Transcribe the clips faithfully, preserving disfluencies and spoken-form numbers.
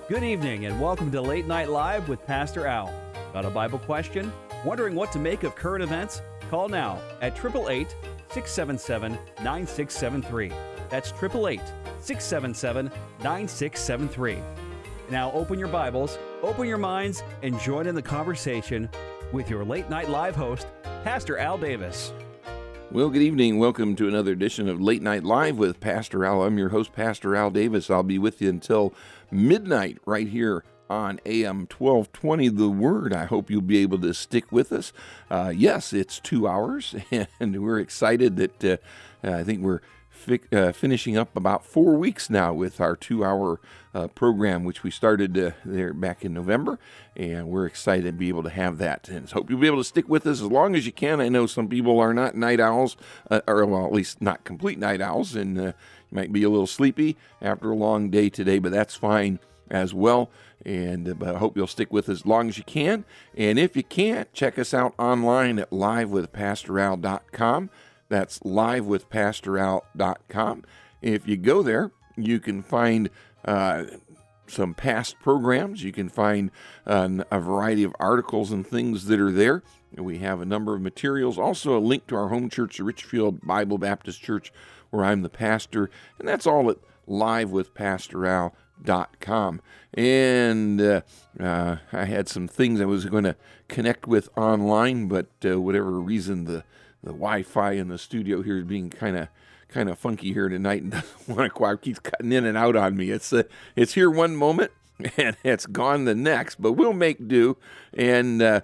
Good evening and welcome to Late Night Live with Pastor Al. Got a Bible question? Wondering what to make of current events? Call now at eight eight eight, six seven seven, nine six seven three. That's eight eight eight, six seven seven, nine six seven three. Now open your Bibles, open your minds, and join in the conversation with your Late Night Live host, Pastor Al Davis. Well, good evening. Welcome to another edition of Late Night Live with Pastor Al. I'm your host, Pastor Al Davis. I'll be with you until midnight right here on A M twelve twenty, The Word. I hope you'll be able to stick with us. Uh, yes, it's two hours, and we're excited that uh, I think we're fi- uh, finishing up about four weeks now with our two-hour uh, program, which we started uh, there back in November, and we're excited to be able to have that. And hope you'll be able to stick with us as long as you can. I know some people are not night owls, uh, or well, at least not complete night owls, and uh, you might be a little sleepy after a long day today, but that's fine as well. And uh, but I hope you'll stick with us as long as you can. And if you can't, check us out online at live with pastor al dot com. That's live with pastor al dot com. If you go there, you can find uh, some past programs. You can find uh, a variety of articles and things that are there. And we have a number of materials. Also a link to our home church, the Richfield Bible Baptist Church, where I'm the pastor. And that's all at live with pastor al dot com. And uh, uh, I had some things I was going to connect with online, but uh, whatever reason, the, the Wi-Fi in the studio here is being kind of kind of funky here tonight and doesn't want to quite keeps cutting in and out on me. It's uh, it's here one moment and it's gone the next, but we'll make do and uh,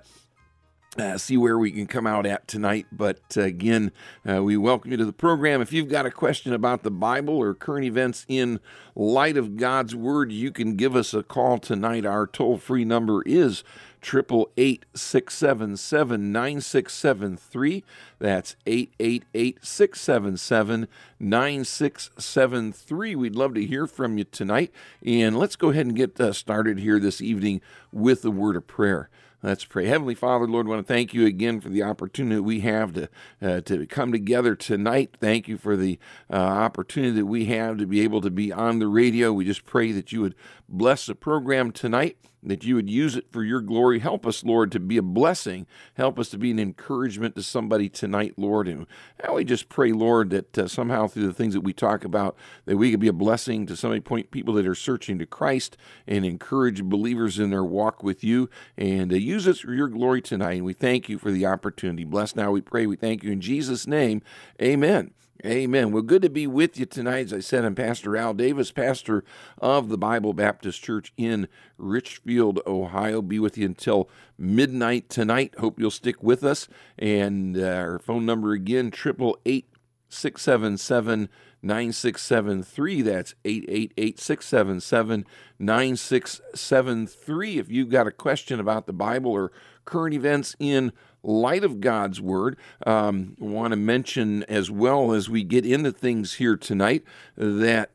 Uh, see where we can come out at tonight. But uh, again, uh, we welcome you to the program. If you've got a question about the Bible or current events in light of God's Word, you can give us a call tonight. Our toll-free number is eight eight eight, six seven seven, nine six seven three. That's eight eight eight, six seven seven, nine six seven three. We'd love to hear from you tonight. And let's go ahead and get uh, started here this evening with the word of prayer. Let's pray. Heavenly Father, Lord, I want to thank you again for the opportunity we have to uh, to come together tonight. Thank you for the uh, opportunity that we have to be able to be on the radio. We just pray that you would bless the program tonight, that you would use it for your glory. Help us, Lord, to be a blessing. Help us to be an encouragement to somebody tonight, Lord. And we just pray, Lord, that uh, somehow through the things that we talk about, that we could be a blessing to somebody, point people that are searching to Christ and encourage believers in their walk with you. And uh, use us for your glory tonight. And we thank you for the opportunity. Bless now, we pray. We thank you in Jesus' name. Amen. Amen. Well, good to be with you tonight. As I said, I'm Pastor Al Davis, pastor of the Bible Baptist Church in Richfield, Ohio. Be with you until midnight tonight. Hope you'll stick with us. And uh, our phone number again, eight eight eight, six seven seven, nine six seven three. That's eight eight eight, six seven seven, nine six seven three. If you've got a question about the Bible or current events in light of God's Word, um, I want to mention as well as we get into things here tonight that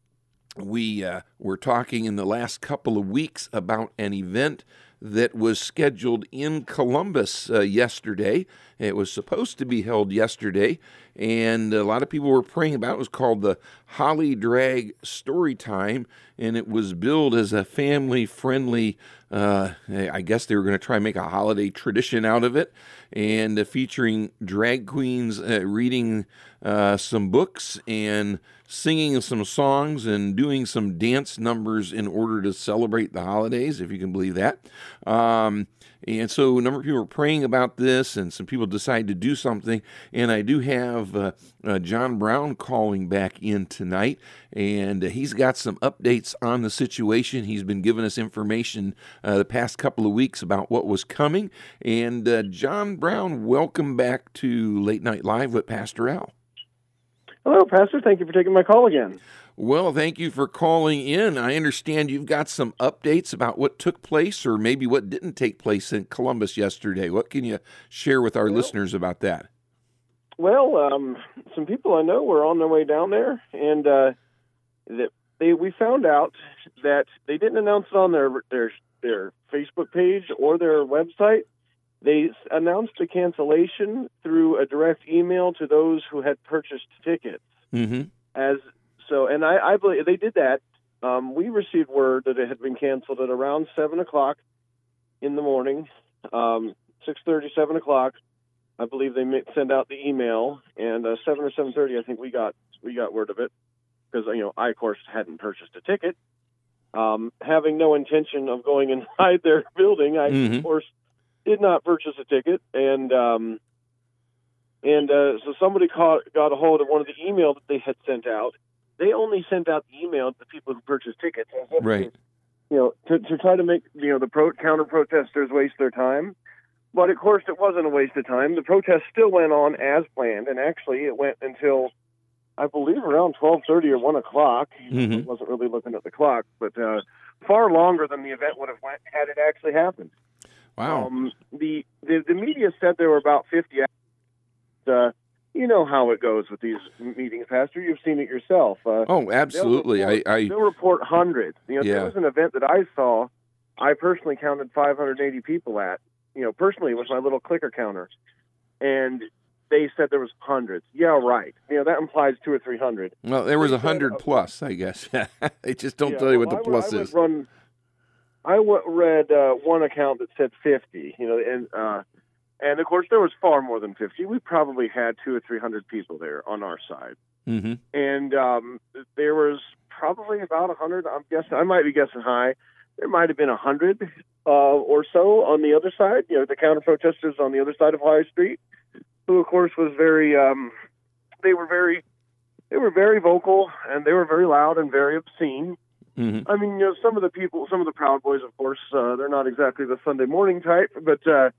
we uh, were talking in the last couple of weeks about an event that was scheduled in Columbus uh, yesterday. It was supposed to be held yesterday, and a lot of people were praying about it. It was called the Holly Drag Storytime, and it was billed as a family-friendly, uh, I guess they were going to try and make a holiday tradition out of it, and uh, featuring drag queens uh, reading uh, some books and singing some songs and doing some dance numbers in order to celebrate the holidays, if you can believe that. Um, and so a number of people were praying about this, and some people decided to do something. And I do have uh, uh, John Brown calling back in tonight, and uh, he's got some updates on the situation. He's been giving us information uh, the past couple of weeks about what was coming. And uh, John Brown, welcome back to Late Night Live with Pastor Al. Hello, Pastor. Thank you for taking my call again. Well, thank you for calling in. I understand you've got some updates about what took place or maybe what didn't take place in Columbus yesterday. What can you share with our well, listeners about that? Well, um, some people I know were on their way down there, and uh, that they we found out that they didn't announce it on their their their Facebook page or their website. They announced a cancellation through a direct email to those who had purchased tickets. Mm-hmm. As so, and I, I believe they did that um, we received word that it had been canceled at around seven o'clock in the morning, um, six thirty, seven o'clock. I believe they sent out the email, and uh, seven or seven thirty, I think we got we got word of it, because you know I of course hadn't purchased a ticket, um, having no intention of going inside their building. I Mm-hmm. of course did not purchase a ticket, and um, and uh, so somebody caught, got a hold of one of the emails that they had sent out. They only sent out the email to the people who purchased tickets, as if Right. to, you know, to, to try to make you know the pro, counter protesters waste their time. But of course, it wasn't a waste of time. The protest still went on as planned, and actually, it went until I believe around twelve thirty or one o'clock. Mm-hmm. I wasn't really looking at the clock, but uh, far longer than the event would have went had it actually happened. Wow. Um, the, the the media said there were about fifty. Uh, you know how it goes with these meetings, Pastor. You've seen it yourself. Uh, oh, absolutely. They'll report, I, I they'll report hundreds. You know, Yeah. there was an event that I saw. I personally counted five hundred eighty people at. You know, personally, with my little clicker counter, and they said there was hundreds. Yeah, right. You know, that implies two or three hundred. well, there was They a said, hundred uh, plus, I guess. They just don't Yeah, tell you well, what the I would- plus I would is. Run, I w- read uh, one account that said fifty. You know, and uh, and of course there was far more than fifty. We probably had two or three hundred people there on our side, Mm-hmm. and um, there was probably about a hundred. I'm guessing. I might be guessing high. There might have been a hundred uh, or so on the other side. You know, the counter protesters on the other side of High Street, who of course was very. Um, they were very. They were very vocal, and they were very loud and very obscene. Mm-hmm. I mean, you know, some of the people, some of the Proud Boys, of course, uh, they're not exactly the Sunday morning type, but uh,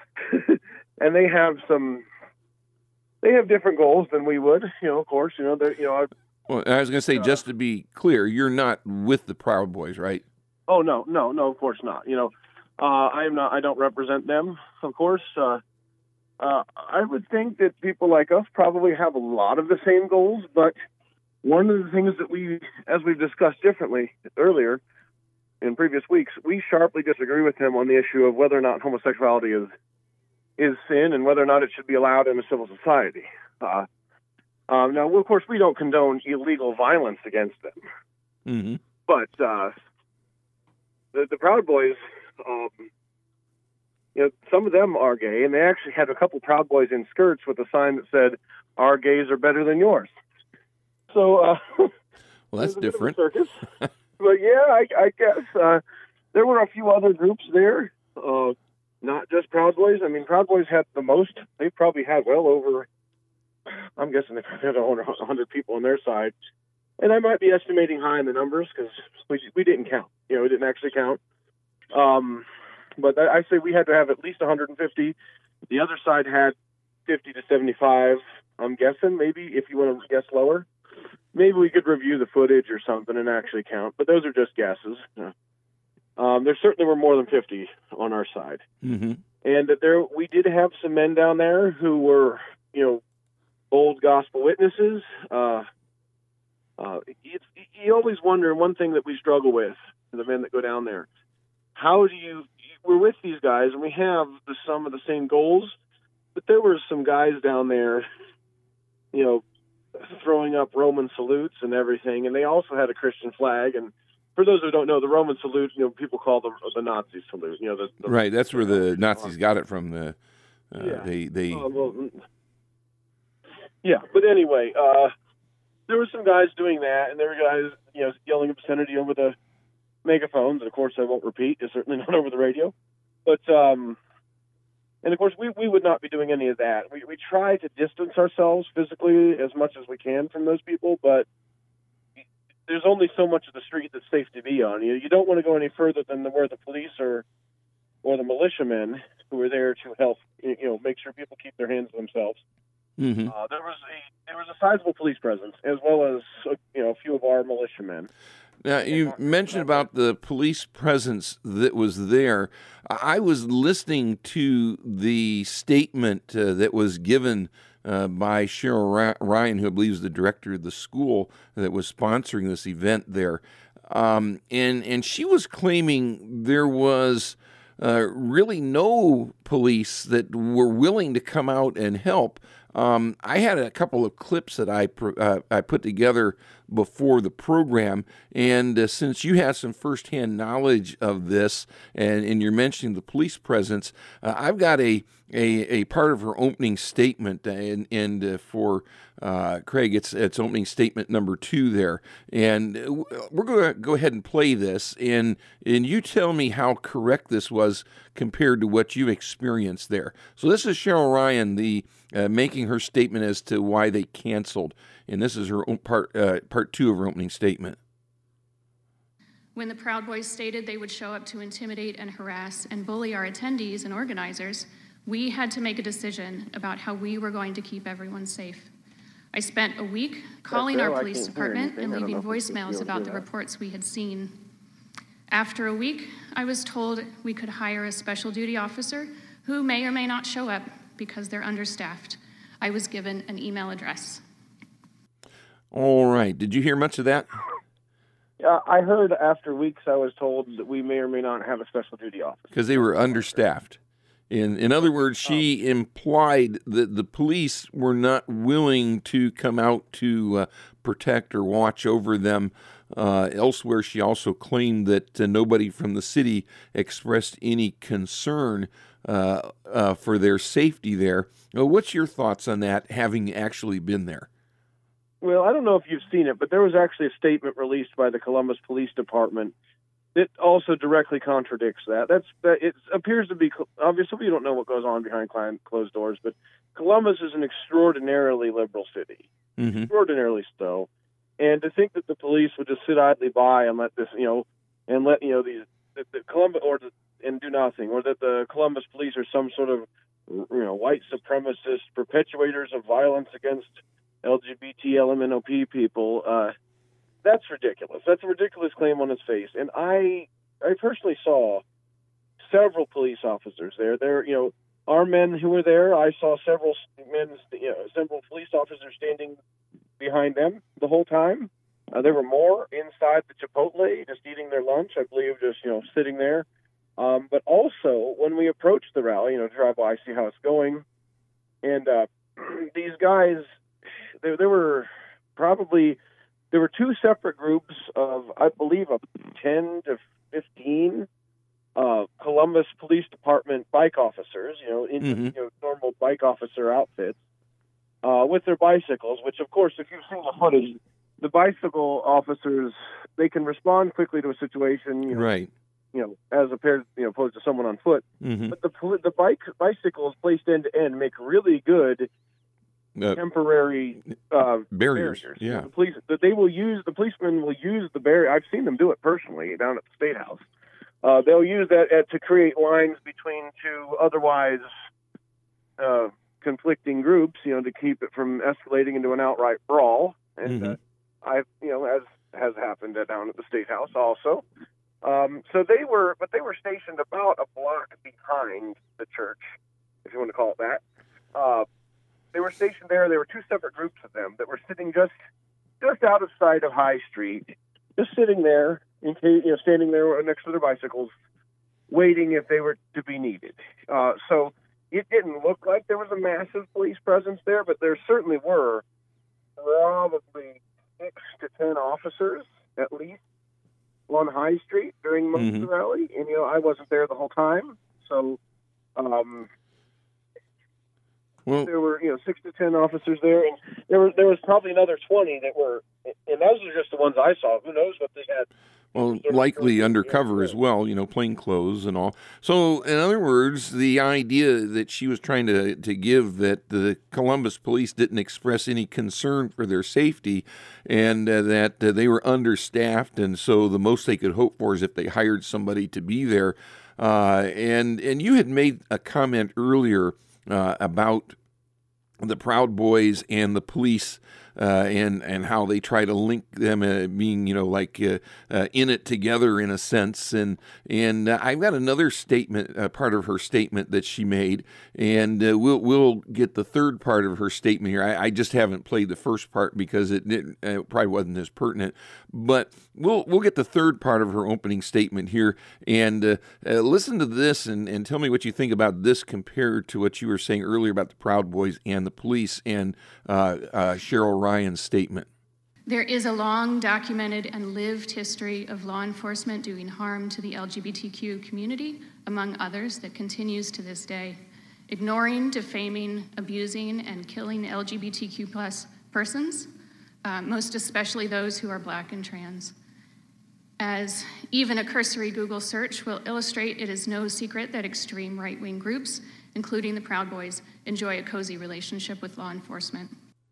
and they have some, they have different goals than we would. You know, of course, you know, they're, you know. I, Well, I was going to say, Uh, just to be clear, you're not with the Proud Boys, right? oh no, no, no, of course not. You know, uh, I am not. I don't represent them, of course. Uh, uh, I would think that people like us probably have a lot of the same goals, but one of the things that we, as we've discussed differently earlier in previous weeks, we sharply disagree with him on the issue of whether or not homosexuality is is sin and whether or not it should be allowed in a civil society. Uh, um, now, of course, we don't condone illegal violence against them, Mm-hmm. but uh, the, the Proud Boys, um, you know, some of them are gay, and they actually had a couple Proud Boys in skirts with a sign that said, "Our gays are better than yours." So, uh, Well, that's it was a bit of a different. circus. But yeah, I, I guess uh, there were a few other groups there, uh, not just Proud Boys. I mean, Proud Boys had the most. They probably had well over, I'm guessing they probably had over one hundred people on their side. And I might be estimating high in the numbers because we, we didn't count. You know, we didn't actually count. Um, but I, I say we had to have at least one hundred fifty. The other side had fifty to seventy-five. I'm guessing, maybe, if you want to guess lower. Maybe we could review the footage or something and actually count, but those are just guesses. Um, there certainly were more than fifty on our side. Mm-hmm. And that there, we did have some men down there who were, you know, bold gospel witnesses. Uh, uh, it's, you always wonder, one thing that we struggle with, the men that go down there, how do you, we're with these guys and we have the, some of the same goals, but there were some guys down there, you know, throwing up Roman salutes and everything, and they also had a Christian flag. And for those who don't know, the Roman salute, you know, people call the the Nazi salute. You know, the, the Right, that's where the Nazis got it from. The uh, Yeah. they they Uh, well, mm, yeah, but anyway, uh, there were some guys doing that, and there were guys, you know, yelling obscenity over the megaphones. And of course, I won't repeat. It's certainly not over the radio. But um, and of course, we, we would not be doing any of that. We we try to distance ourselves physically as much as we can from those people, but there's only so much of the street that's safe to be on. You you don't want to go any further than the, where the police or or the militiamen who are there to help, you know, make sure people keep their hands to themselves. mm-hmm. Uh, there was a there was a sizable police presence, as well as uh, you know a few of our militiamen. Now, you mentioned about the police presence that was there. I was listening to the statement uh, that was given uh, by Cheryl Ryan, who I believe is the director of the school that was sponsoring this event there. Um, and, and she was claiming there was uh, really no police that were willing to come out and help. Um, I had a couple of clips that I uh, I put together before the program. And uh, since you have some firsthand knowledge of this, and, and you're mentioning the police presence, uh, I've got a, a a part of her opening statement, and and uh, for uh, Craig, it's it's opening statement number two there, and we're going to go ahead and play this, and and you tell me how correct this was compared to what you experienced there. So this is Cheryl Ryan, the uh, making her statement as to why they canceled, and this is her own part uh, part two of her opening statement. When the Proud Boys stated they would show up to intimidate and harass and bully our attendees and organizers, we had to make a decision about how we were going to keep everyone safe. I spent a week calling our police department and leaving voicemails about the reports we had seen. After a week, I was told we could hire a special duty officer who may or may not show up because they're understaffed. I was given an email address. All right. Did you hear much of that? Yeah, I heard after weeks I was told that we may or may not have a special duty officer. Because they were understaffed. In in other words, she implied that the police were not willing to come out to uh, protect or watch over them. Uh, elsewhere, she also claimed that uh, nobody from the city expressed any concern uh, uh, for their safety there. Uh, what's your thoughts on that, having actually been there? Well, I don't know if you've seen it, but there was actually a statement released by the Columbus Police Department that also directly contradicts that. That's that. It appears to be, obviously we don't know what goes on behind closed doors, but Columbus is an extraordinarily liberal city, mm-hmm. extraordinarily so. And to think that the police would just sit idly by and let this, you know, and let you know these that the Columbus or the, and do nothing, or that the Columbus police are some sort of, you know, white supremacist perpetuators of violence against L G B T, L M N O P people. Uh, That's ridiculous. That's a ridiculous claim on its face. And I, I personally saw several police officers there. There, you know, our men who were there. I saw several men, you know, several police officers standing behind them the whole time. Uh, there were more inside the Chipotle, just eating their lunch. I believe, just you know, sitting there. Um, but also, when we approached the rally, you know, drive by, see how it's going, and uh, these guys, there, there were probably. There were two separate groups of, I believe, of ten to fifteen uh, Columbus Police Department bike officers, you know, in mm-hmm. you know, normal bike officer outfits, uh, with their bicycles, which, of course, if you've seen the footage, the bicycle officers, they can respond quickly to a situation, you know, right. you know, as opposed, you know, opposed to someone on foot. Mm-hmm. But the the bike bicycles placed end to end make really good Uh, temporary uh, barriers. barriers. Yeah, the police that they will use. The policemen will use the barrier. I've seen them do it personally down at the State House. Uh, they'll use that uh, to create lines between two otherwise uh, conflicting groups. You know, to keep it from escalating into an outright brawl. And mm-hmm. uh, I've, you know, as has happened at, down at the State House also. Um, so they were, but they were stationed about a block behind the church, if you want to call it that. Uh, They were stationed there. There were two separate groups of them that were sitting just just out of sight of High Street, just sitting there, in case, you know, standing there next to their bicycles, waiting if they were to be needed. Uh, so it didn't look like there was a massive police presence there, but there certainly were probably six to ten officers, at least, on High Street during most mm-hmm. of the rally. And, you know, I wasn't there the whole time, so... Um, Well, there were, you know, six to ten officers there, and there was there was probably another twenty that were, and those are just the ones I saw. Who knows what they had? Well, likely undercover as well, you know, plain clothes and all. So, in other words, the idea that she was trying to to give that the Columbus police didn't express any concern for their safety, and uh, that uh, they were understaffed, and so the most they could hope for is if they hired somebody to be there. Uh, and and you had made a comment earlier. Uh, about the Proud Boys and the police, uh, and and how they try to link them, uh, being you know like uh, uh, in it together in a sense, and and uh, I've got another statement, uh, part of her statement that she made, and uh, we'll we'll get the third part of her statement here. I, I just haven't played the first part because it, it, it probably wasn't as pertinent, but we'll we'll get the third part of her opening statement here, and uh, uh, listen to this and, and tell me what you think about this compared to what you were saying earlier about the Proud Boys and the police and uh, uh, Cheryl Ryan's statement. There is a long documented and lived history of law enforcement doing harm to the L G B T Q community, among others, that continues to this day. Ignoring, defaming, abusing, and killing L G B T Q plus persons, uh, most especially those who are Black and trans. As even a cursory Google search will illustrate, it is no secret that extreme right-wing groups, including the Proud Boys, enjoy a cozy relationship with law enforcement.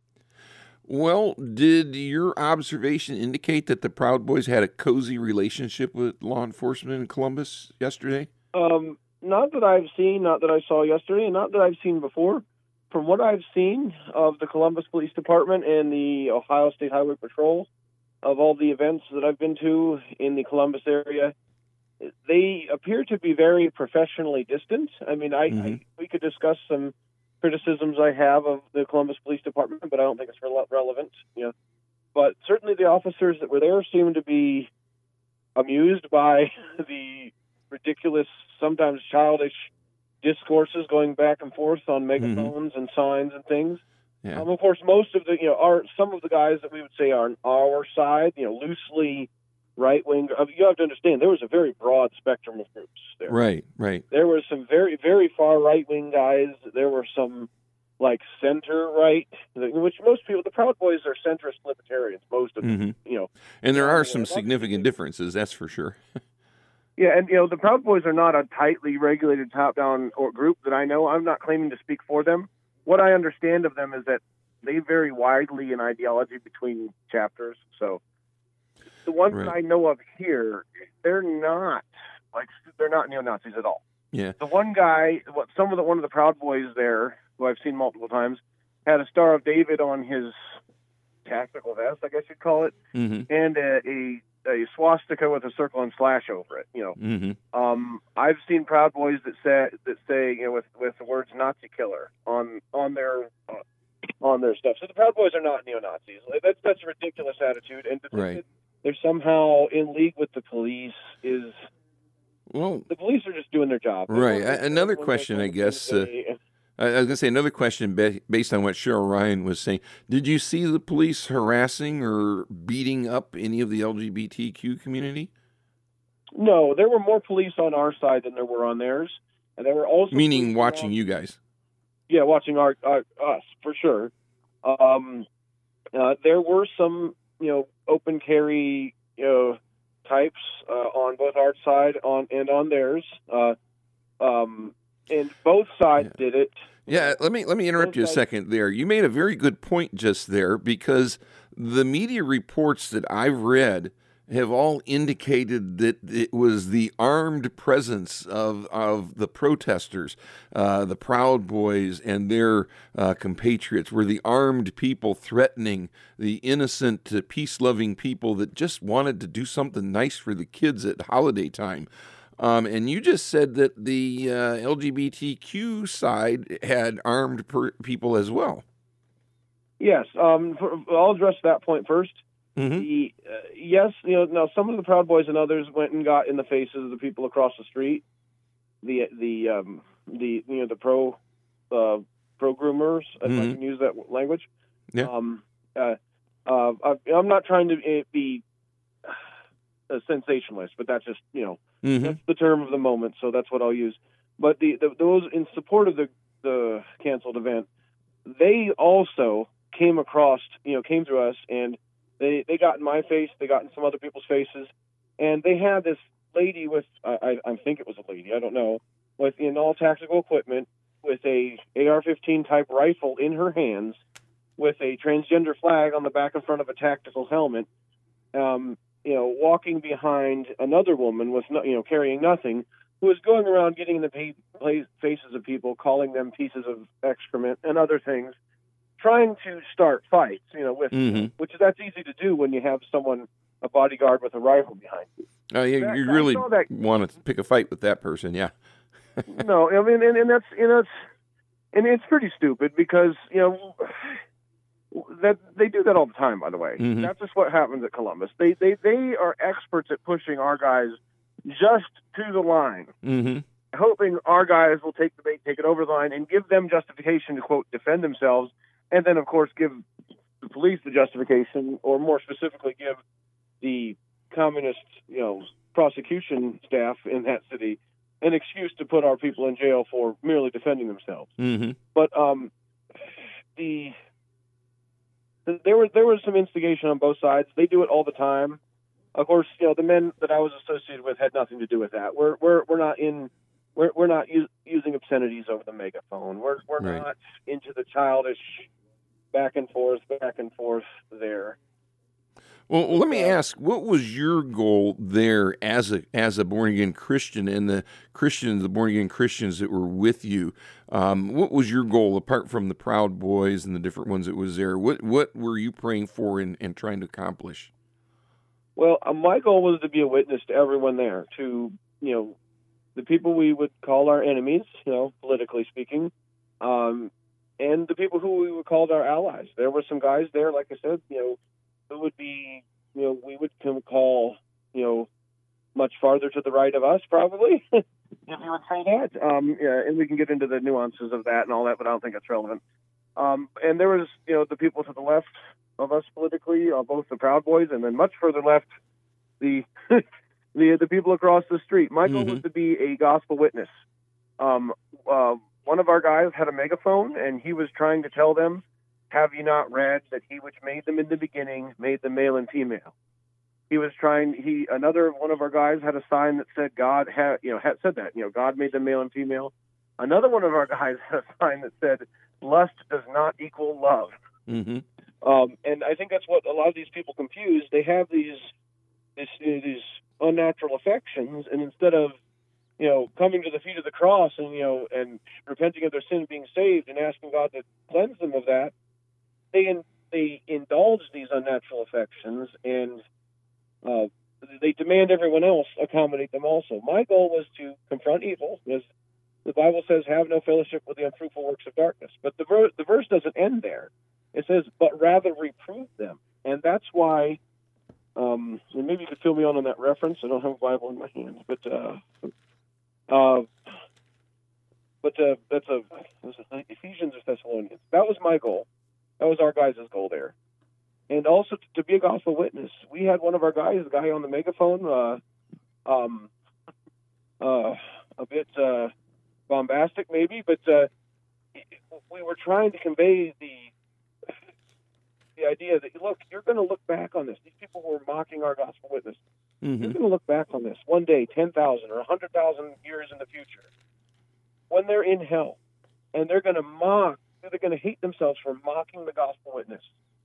Well, did your observation indicate that the Proud Boys had a cozy relationship with law enforcement in Columbus yesterday? Um, not that I've seen, not that I saw yesterday, and not that I've seen before. From what I've seen of the Columbus Police Department and the Ohio State Highway Patrol, of all the events that I've been to in the Columbus area, they appear to be very professionally distant. I mean, I, mm-hmm. I we could discuss some criticisms I have of the Columbus Police Department, but I don't think it's re- relevant. You know, but certainly the officers that were there seem to be amused by the ridiculous, sometimes childish discourses going back and forth on megaphones mm-hmm. and signs and things. Yeah. Um, of course, most of the, you know, are some of the guys that we would say are on our side, you know, loosely right-wing. I mean, you have to understand, there was a very broad spectrum of groups there. Right, right. There were some very, very far right-wing guys. There were some, like, center-right, which most people, the Proud Boys are centrist libertarians, most of them, mm-hmm. you know. And there are some significant differences, that's for sure. Yeah, and, you know, the Proud Boys are not a tightly regulated top-down or group that I know. I'm not claiming to speak for them. What I understand of them is that they vary widely in ideology between chapters. So the ones right. that I know of here, they're not like they're not neo-Nazis at all. Yeah. The one guy, what some of the one of the Proud Boys there, who I've seen multiple times, had a Star of David on his tactical vest, I guess you'd call it, mm-hmm. and a, a a swastika with a circle and slash over it. You know, mm-hmm. um, I've seen Proud Boys that say that say you know with, with the words Nazi killer on on their uh, on their stuff. So the Proud Boys are not neo-Nazis. That's that's a ridiculous attitude, and to think right. that they're somehow in league with the police is well, the police are just doing their job. Right. Another question, I guess. Uh, I was going to say another question based on what Cheryl Ryan was saying. Did you see the police harassing or beating up any of the L G B T Q community? No, there were more police on our side than there were on theirs, and there were also meaning watching around, you guys. Yeah, watching our, our us for sure. Um, uh, there were some, you know, open carry, you know, types uh, on both our side on and on theirs. Uh, um, And both sides yeah. did it. Yeah, let me let me interrupt both you a sides. second there. You made a very good point just there, because the media reports that I've read have all indicated that it was the armed presence of of the protesters, uh, the Proud Boys and their uh, compatriots, were the armed people threatening the innocent, uh, peace-loving people that just wanted to do something nice for the kids at holiday time. Um, and you just said that the uh, L G B T Q side had armed per- people as well. Yes. Um, for, I'll address that point first. Mm-hmm. The, uh, yes, you know, now some of the Proud Boys and others went and got in the faces of the people across the street. The the um, the you know the pro uh, pro groomers, if mm-hmm. I can use that language. Yeah. Um, uh, uh, I'm not trying to be a sensationalist, but that's just you know mm-hmm. that's the term of the moment, so that's what I'll use. But the, the those in support of the the canceled event, they also came across you know came to us and. They they got in my face, they got in some other people's faces, and they had this lady with, I, I think it was a lady, I don't know, with in all tactical equipment, with a A R fifteen type rifle in her hands, with a transgender flag on the back and front of a tactical helmet, um, you know, walking behind another woman with, no, you know, carrying nothing, who was going around getting in the pa- faces of people, calling them pieces of excrement and other things, trying to start fights, you know, with mm-hmm. which is that's easy to do when you have someone, a bodyguard with a rifle behind you. Oh, yeah, that, you really that, want to pick a fight with that person, yeah. No, I mean, and, and that's you know, it's and it's pretty stupid because you know that they do that all the time. By the way, mm-hmm. that's just what happens at Columbus. They they they are experts at pushing our guys just to the line. Mm-hmm. Hoping our guys will take the bait, take it over the line, and give them justification to, quote, defend themselves, and then, of course, give the police the justification, or more specifically, give the communist, you know, prosecution staff in that city an excuse to put our people in jail for merely defending themselves. Mm-hmm. But um, the, the there was there was some instigation on both sides. They do it all the time. Of course, you know, the men that I was associated with had nothing to do with that. We're we're we're not in we're we're not u- using obscenities over the megaphone. We're we're Right. not into the childish back and forth, back and forth there. Well, well, let me ask, what was your goal there as a as a born again Christian, and the Christians, the born again Christians that were with you? Um, what was your goal apart from the Proud Boys and the different ones that was there? What what were you praying for and, and trying to accomplish? Well, uh, my goal was to be a witness to everyone there, to, you know, the people we would call our enemies, you know, politically speaking, um, and the people who we would call our allies. There were some guys there, like I said, you know, who would be, you know, we would call, you know, much farther to the right of us, probably, if you would say that. Um, yeah, and we can get into the nuances of that and all that, but I don't think it's relevant. Um, and there was, you know, the people to the left of us politically, uh, both the Proud Boys, and then much further left, the the the people across the street. My goal Mm-hmm. was to be a gospel witness. Um, uh, one of our guys had a megaphone, and he was trying to tell them, "Have you not read that He which made them in the beginning made them male and female?" He was trying. He another one of our guys had a sign that said, "God had you know had said that you know God made them male and female." Another one of our guys had a sign that said, "Lust does not equal love." Mm-hmm. Um, and I think that's what a lot of these people confuse. They have these this, these unnatural affections, and instead of, you know, coming to the feet of the cross and, you know, and repenting of their sin and being saved and asking God to cleanse them of that, they in, they indulge these unnatural affections, and uh, they demand everyone else accommodate them also. My goal was to confront evil, because the Bible says, "Have no fellowship with the unfruitful works of darkness." But the, ver- the verse doesn't end there. It says, "But rather reprove them." And that's why, um, and maybe you could fill me on on that reference. I don't have a Bible in my hand, but uh, uh, but uh, that's a was it Ephesians or Thessalonians. That was my goal. That was our guys' goal there, and also to, to be a gospel witness. We had one of our guys, the guy on the megaphone, uh, um, uh, a bit uh, bombastic, maybe, but uh, we were trying to convey the. The idea that, look, you're going to look back on this. These people who are mocking our gospel witness, Mm-hmm. you're going to look back on this one day, ten thousand or one hundred thousand years in the future, when they're in hell, and they're going to mock, they're going to hate themselves for mocking the gospel witness.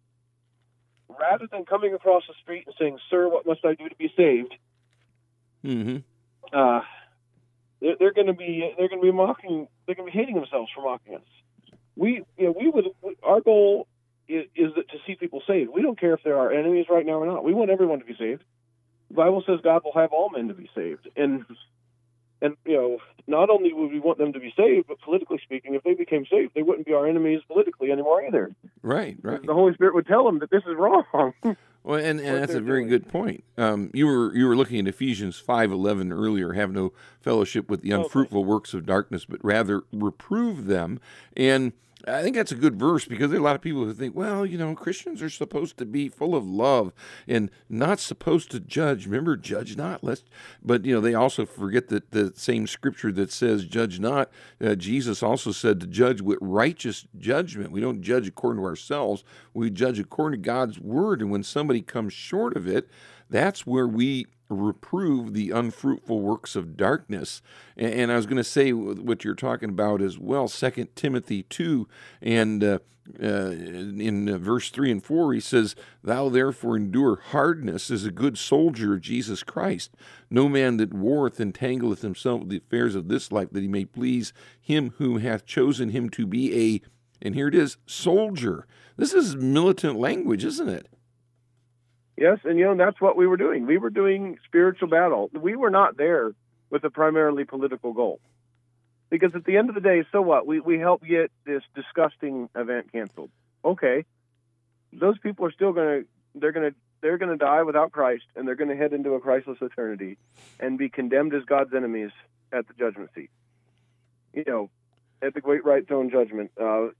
Rather than coming across the street and saying, "Sir, what must I do to be saved?" Mm-hmm. Uh, they're, they're going to be they're going to be mocking. They're going to be hating themselves for mocking us. We, you know, we would. Our goal is, is that to see people saved. We don't care if they're our enemies right now or not. We want everyone to be saved. The Bible says God will have all men to be saved, and and you know, not only would we want them to be saved, but politically speaking, if they became saved, they wouldn't be our enemies politically anymore either. Right, right. The Holy Spirit would tell them that this is wrong. Well, and, and what that's a they're very doing. good point. Um, you were you were looking at Ephesians five eleven earlier. Have no fellowship with the Okay. unfruitful works of darkness, but rather reprove them. And I think that's a good verse, because there are a lot of people who think, well, you know, Christians are supposed to be full of love and not supposed to judge. Remember, judge not, lest. But you know, they also forget that the same scripture that says, "Judge not." Uh, Jesus also said to judge with righteous judgment. We don't judge according to ourselves. We judge according to God's word. And when somebody comes short of it, that's where we reprove the unfruitful works of darkness. And, and I was going to say what you're talking about as well, Second Timothy two, and uh, uh, in uh, verse three and four, he says, "Thou therefore endure hardness as a good soldier of Jesus Christ. No man that warreth entangleth himself with the affairs of this life, that he may please him who hath chosen him to be a," and here it is, "soldier." This is militant language, isn't it? Yes, and you know, that's what we were doing. We were doing spiritual battle. We were not there with a primarily political goal. Because at the end of the day, so what? We we help get this disgusting event canceled. Okay. Those people are still going to they're going to they're going to die without Christ, and they're going to head into a Christless eternity and be condemned as God's enemies at the judgment seat. You know, at the great white throne judgment. Uh,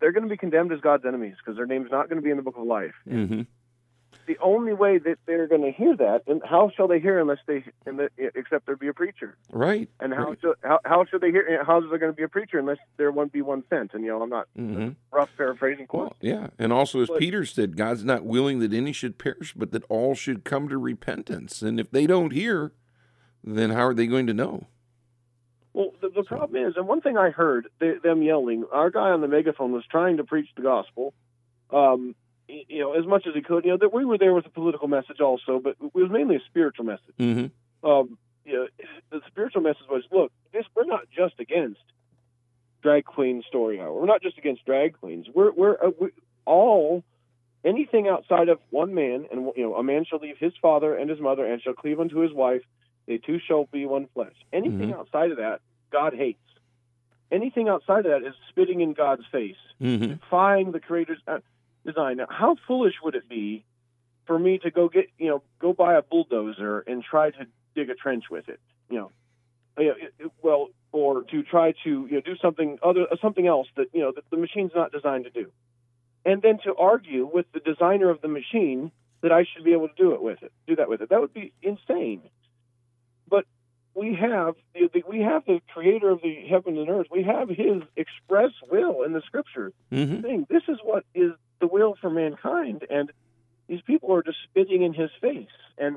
they're going to be condemned as God's enemies because their name's not going to be in the book of life. Mm-hmm. The only way that they're going to hear that, and how shall they hear unless they, in the, except there be a preacher? Right. And how right. should how, how should they hear? How is there going to be a preacher unless there won't be one sent? And you know, I'm not Mm-hmm. rough paraphrasing quote. Well, yeah, and also as But- Peter said, God's not willing that any should perish, but that all should come to repentance. And if they don't hear, then how are they going to know? Well, the, the problem is, and one thing I heard they, them yelling, our guy on the megaphone was trying to preach the gospel, um, y- you know, as much as he could. You know, that we were there with a political message also, but it was mainly a spiritual message. Mm-hmm. Um, you know, the spiritual message was, look, this we're not just against drag queen story hour. We're not just against drag queens. We're we're uh, we, all anything outside of one man, and you know, a man shall leave his father and his mother and shall cleave unto his wife. They two shall be one flesh. Anything Mm-hmm. outside of that, God hates. Anything outside of that is spitting in God's face, Mm-hmm. defying the Creator's uh, design. Now, how foolish would it be for me to go get, you know, go buy a bulldozer and try to dig a trench with it, you know, you know it, it, well, or to try to, you know, do something other, something else that, you know, that the machine's not designed to do, and then to argue with the designer of the machine that I should be able to do it with it, do that with it. That would be insane. But we have we have the Creator of the heaven and earth. We have His express will in the Scripture. Mm-hmm. Saying this is what is the will for mankind, and these people are just spitting in His face, and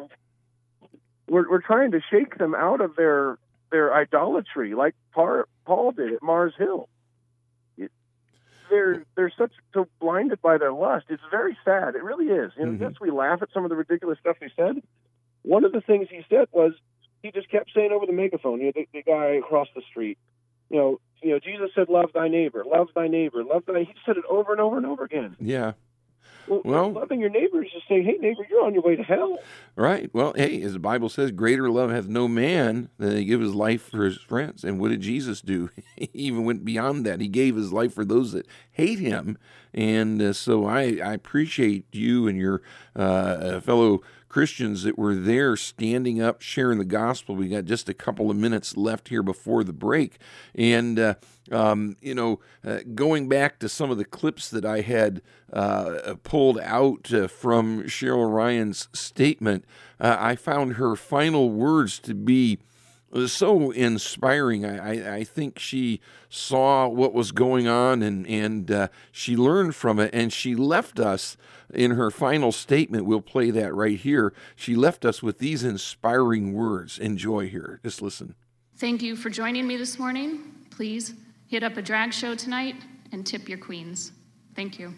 we're we're trying to shake them out of their their idolatry, like Paul did at Mars Hill. It, they're they're such so blinded by their lust. It's very sad. It really is. You know, Mm-hmm. yes, we laugh at some of the ridiculous stuff he said. One of the things he said was, he just kept saying over the megaphone, you know, the, the guy across the street, you know, you know, Jesus said, "Love thy neighbor, love thy neighbor, love thy." He said it over and over and over again. Yeah. Well, Well- loving your neighbor is just saying, "Hey, neighbor, you're on your way to hell." Right. Well, hey, as the Bible says, greater love hath no man than to give his life for his friends. And what did Jesus do? He even went beyond that. He gave his life for those that hate him. And uh, so I, I appreciate you and your uh, fellow Christians that were there standing up, sharing the gospel. We got just a couple of minutes left here before the break. And, uh, um, you know, uh, going back to some of the clips that I had uh, pulled out uh, from Cheryl Ryan's statement, uh, I found her final words to be so inspiring. I, I, I think she saw what was going on and, and uh, she learned from it, and she left us in her final statement. We'll play that right here. She left us with these inspiring words. Enjoy here. Just listen. Thank you for joining me this morning. Please hit up a drag show tonight and tip your queens. Thank you.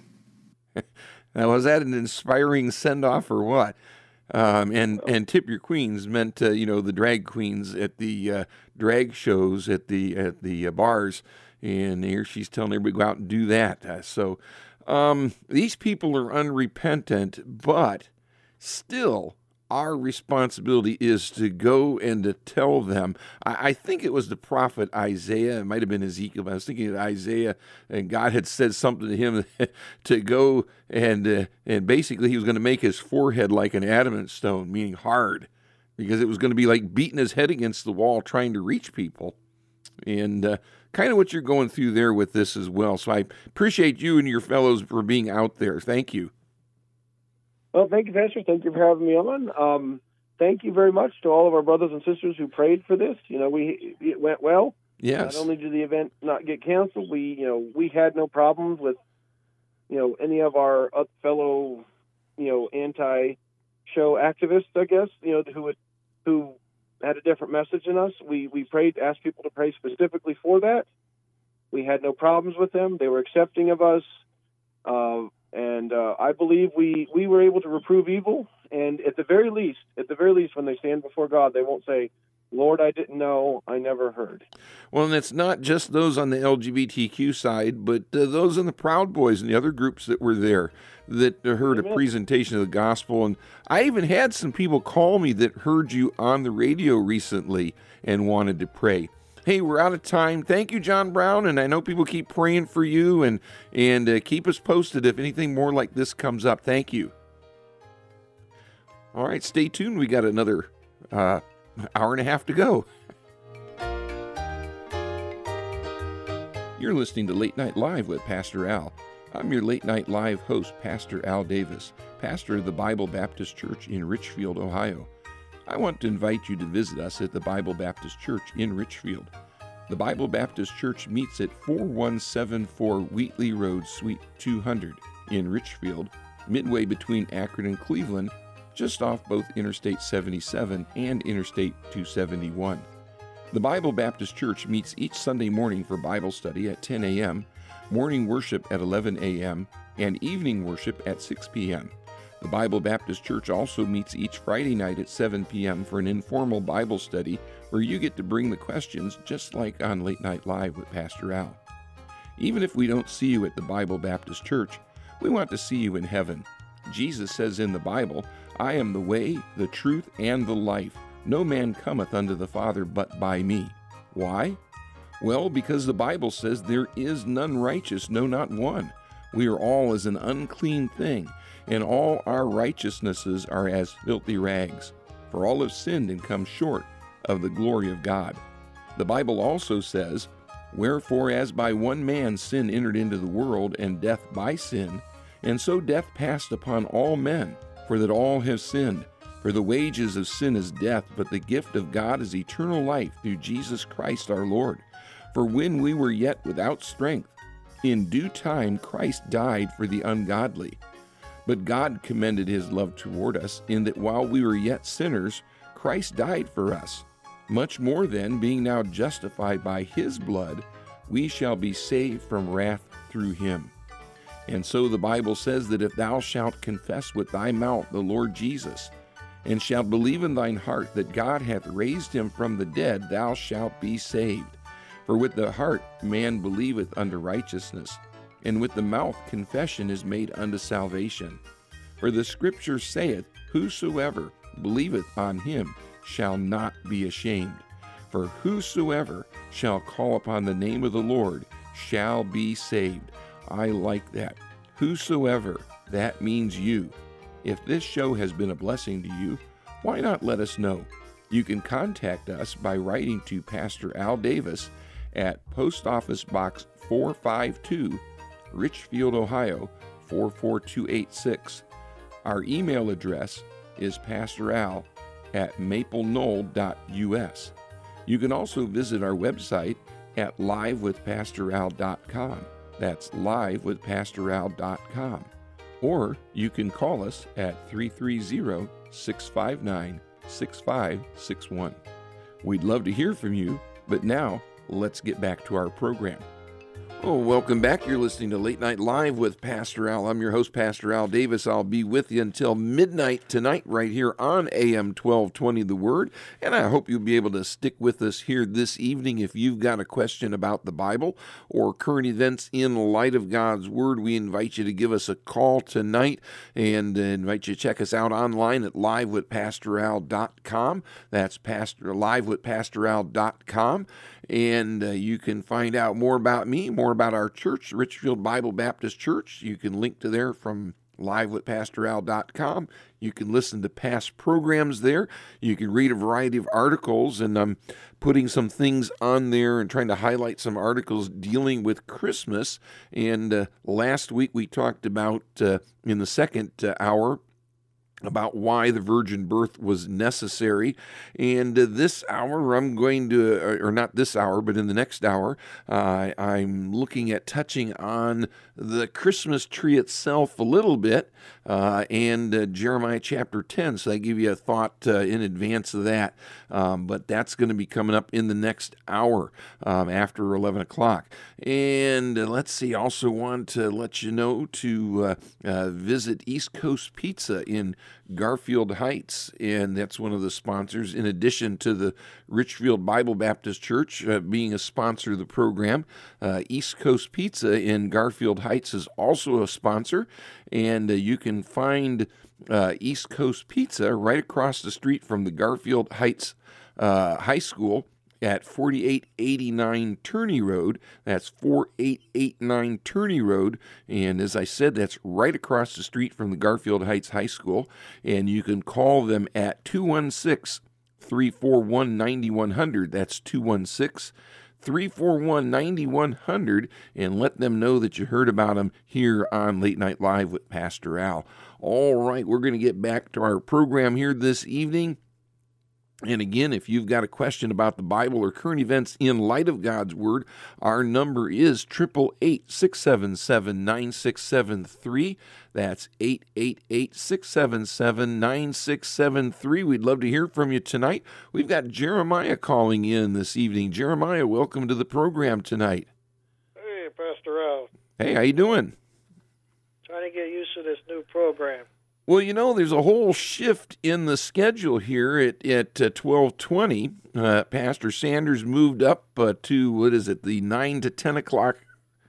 Now, was that an inspiring send-off or what? Um, and, and tip your queens meant, uh, you know, the drag queens at the uh, drag shows at the at the uh, bars. And here she's telling everybody to go out and do that. Uh, so um, these people are unrepentant, but still our responsibility is to go and to tell them. I, I think it was the prophet Isaiah. It might have been Ezekiel, but I was thinking of Isaiah, and God had said something to him to go and uh, and basically he was going to make his forehead like an adamant stone, meaning hard, because it was going to be like beating his head against the wall trying to reach people. And uh, kind of what you're going through there with this as well. So I appreciate you and your fellows for being out there. Thank you. Well, thank you, Pastor. Thank you for having me on. Um, thank you very much to all of our brothers and sisters who prayed for this. You know, we it went well. Yes. Not only did the event not get canceled, we you know we had no problems with you know any of our fellow you know anti-show activists, I guess, you know who would, who had a different message than us. We we prayed, asked people to pray specifically for that. We had no problems with them. They were accepting of us. Uh, And uh, I believe we, we were able to reprove evil. And at the very least, at the very least, when they stand before God, they won't say, "Lord, I didn't know, I never heard." Well, and it's not just those on the L G B T Q side, but uh, those in the Proud Boys and the other groups that were there that heard Amen. a presentation of the gospel. And I even had some people call me that heard you on the radio recently and wanted to pray. Hey, we're out of time. Thank you, John Brown, and I know people keep praying for you, and and uh, keep us posted if anything more like this comes up. Thank you. All right, stay tuned. We got another uh, hour and a half to go. You're listening to Late Night Live with Pastor Al. I'm your Late Night Live host, Pastor Al Davis, pastor of the Bible Baptist Church in Richfield, Ohio. I want to invite you to visit us at the Bible Baptist Church in Richfield. The Bible Baptist Church meets at four one seven four Wheatley Road, Suite two hundred in Richfield, midway between Akron and Cleveland, just off both Interstate seventy-seven and Interstate two seventy-one. The Bible Baptist Church meets each Sunday morning for Bible study at ten a.m., morning worship at eleven a.m., and evening worship at six p.m. The Bible Baptist Church also meets each Friday night at seven p.m. for an informal Bible study where you get to bring the questions just like on Late Night Live with Pastor Al. Even if we don't see you at the Bible Baptist Church, we want to see you in heaven. Jesus says in the Bible, "I am the way, the truth, and the life. No man cometh unto the Father but by me." Why? Well, because the Bible says there is none righteous, no, not one. We are all as an unclean thing, and all our righteousnesses are as filthy rags. For all have sinned and come short of the glory of God. The Bible also says, "Wherefore as by one man sin entered into the world, and death by sin, and so death passed upon all men, for that all have sinned. For the wages of sin is death, but the gift of God is eternal life through Jesus Christ our Lord. For when we were yet without strength, in due time Christ died for the ungodly. But God commended his love toward us, in that while we were yet sinners, Christ died for us. Much more then, being now justified by his blood, we shall be saved from wrath through him. And so the Bible says that if thou shalt confess with thy mouth the Lord Jesus, and shalt believe in thine heart that God hath raised him from the dead, thou shalt be saved. For with the heart man believeth unto righteousness, and with the mouth confession is made unto salvation. For the Scripture saith, Whosoever believeth on him shall not be ashamed. For whosoever shall call upon the name of the Lord shall be saved." I like that. Whosoever, that means you. If this show has been a blessing to you, why not let us know? You can contact us by writing to Pastor Al Davis at Post Office Box four five two, Richfield, Ohio four four two eight six. Our email address is pastoral at maple knoll dot u s. You can also visit our website at live with pastor al dot com. That's live with pastor al dot com. Or you can call us at three three zero, six five nine, six five six one. We'd love to hear from you, but now let's get back to our program. Oh, welcome back. You're listening to Late Night Live with Pastor Al. I'm your host, Pastor Al Davis. I'll be with you until midnight tonight right here on A M twelve twenty The Word, and I hope you'll be able to stick with us here this evening. If you've got a question about the Bible or current events in light of God's Word, we invite you to give us a call tonight and uh, invite you to check us out online at live with pastor al dot com. That's pastor live with pastor al dot com. And uh, you can find out more about me, more about our church, Richfield Bible Baptist Church. You can link to there from live with pastor al dot com. You can listen to past programs there. You can read a variety of articles, and I'm putting some things on there and trying to highlight some articles dealing with Christmas. And uh, last week we talked about, uh, in the second uh, hour, about why the virgin birth was necessary. And uh, this hour, I'm going to, or not this hour, but in the next hour, uh, I'm looking at touching on the Christmas tree itself a little bit, uh, and uh, Jeremiah chapter ten. So I give you a thought uh, in advance of that. Um, but that's going to be coming up in the next hour um, after eleven o'clock. And uh, let's see, also want to let you know to uh, uh, visit East Coast Pizza in Garfield Heights, and that's one of the sponsors, in addition to the Richfield Bible Baptist Church uh, being a sponsor of the program. uh, East Coast Pizza in Garfield Heights is also a sponsor, and uh, you can find uh, East Coast Pizza right across the street from the Garfield Heights uh, High School at forty-eight eighty-nine Turney Road. That's forty-eight eighty-nine Turney Road. And as I said, that's right across the street from the Garfield Heights High School. And you can call them at two one six, three four one, nine one zero zero. That's two one six, three four one, nine one zero zero, and let them know that you heard about them here on Late Night Live with Pastor Al. All right, we're going to get back to our program here this evening. And again, if you've got a question about the Bible or current events in light of God's Word, our number is eight eight eight, six seven seven, nine six seven three. That's eight eight eight, six seven seven, nine six seven three. We'd love to hear from you tonight. We've got Jeremiah calling in this evening. Jeremiah, welcome to the program tonight. Hey, Pastor Al. Hey, how you doing? Trying to get used to this new program. Well, you know, there's a whole shift in the schedule here at, at uh, twelve twenty. Uh, Pastor Sanders moved up uh, to, what is it, the nine to ten o'clock,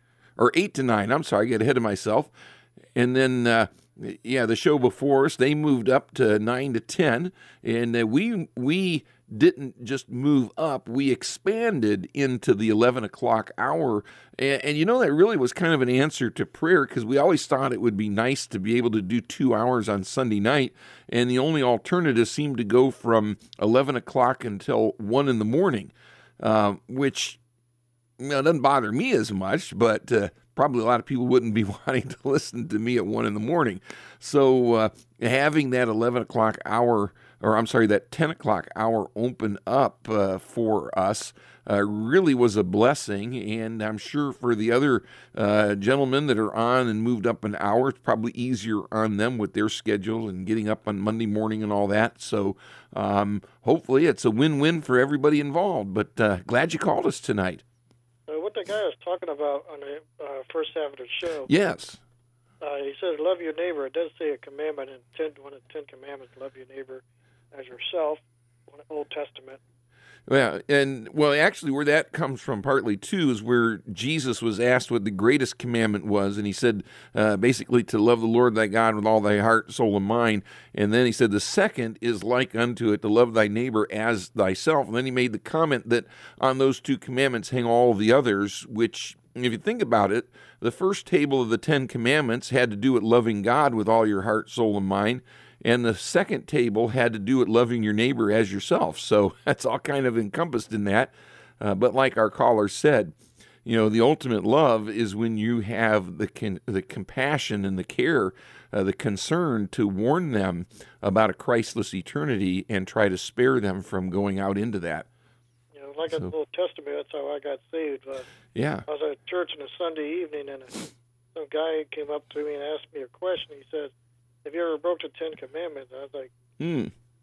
or eight to nine. I'm sorry, I got ahead of myself. And then, uh, yeah, the show before us, they moved up to nine to ten. And uh, we we didn't just move up, we expanded into the eleven o'clock hour. And, and you know, that really was kind of an answer to prayer, because we always thought it would be nice to be able to do two hours on Sunday night. And the only alternative seemed to go from eleven o'clock until one in the morning, uh, which you know, doesn't bother me as much, but uh, probably a lot of people wouldn't be wanting to listen to me at one in the morning. So uh, having that eleven o'clock hour, or I'm sorry, that ten o'clock hour open up uh, for us uh, really was a blessing. And I'm sure for the other uh, gentlemen that are on and moved up an hour, it's probably easier on them with their schedule and getting up on Monday morning and all that. So um, hopefully it's a win-win for everybody involved. But uh, glad you called us tonight. Uh, what the guy was talking about on the uh, first half of the show, Yes. uh, he says, love your neighbor. It does say a commandment in ten, one of the Ten Commandments, love your neighbor as yourself, in the Old Testament. Yeah, and well, actually, where that comes from partly too is where Jesus was asked what the greatest commandment was, and he said uh, basically to love the Lord thy God with all thy heart, soul, and mind. And then he said the second is like unto it, to love thy neighbor as thyself. And then he made the comment that on those two commandments hang all of the others, which, if you think about it, the first table of the Ten Commandments had to do with loving God with all your heart, soul, and mind. And the second table had to do with loving your neighbor as yourself. So that's all kind of encompassed in that. Uh, but like our caller said, you know, the ultimate love is when you have the con- the compassion and the care, uh, the concern to warn them about a Christless eternity and try to spare them from going out into that. You know, like So- in the Old Testament, that's how I got saved. Uh, Yeah. I was at church on a Sunday evening, and a, some guy came up to me and asked me a question. He said, have you ever broke the Ten Commandments? I was like, Hmm.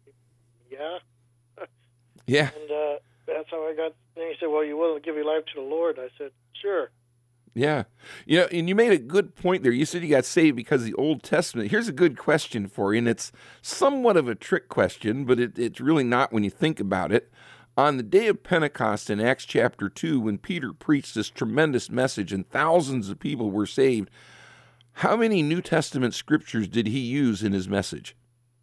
yeah. Yeah. And uh, that's how I got. And he said, well, you willing to give your life to the Lord? I said, sure. Yeah. You know, and you made a good point there. You said you got saved because of the Old Testament. Here's a good question for you, and it's somewhat of a trick question, but it, it's really not when you think about it. On the day of Pentecost in Acts chapter two, when Peter preached this tremendous message and thousands of people were saved, how many New Testament scriptures did he use in his message?